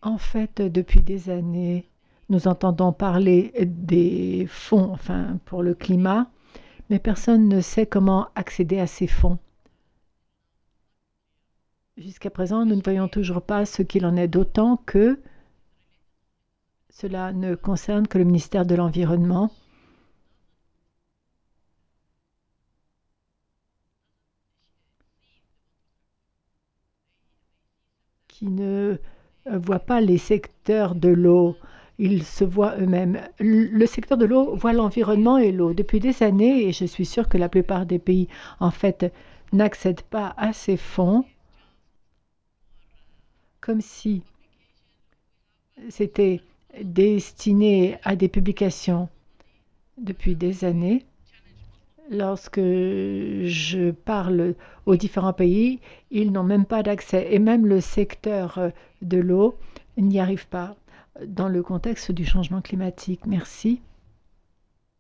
En fait, depuis des années, nous entendons parler des fonds, enfin, pour le climat, mais personne ne sait comment accéder à ces fonds. Jusqu'à présent, nous ne voyons toujours pas ce qu'il en est, d'autant que cela ne concerne que le ministère de l'Environnement, qui ne voit pas les secteurs de l'eau. Ils se voient eux-mêmes. Le secteur de l'eau voit l'environnement et l'eau depuis des années, et je suis sûre que la plupart des pays, en fait, n'accèdent pas à ces fonds, comme si c'était destiné à des publications depuis des années. Lorsque je parle aux différents pays, ils n'ont même pas d'accès. Et même le secteur de l'eau n'y arrive pas dans le contexte du changement climatique. Merci.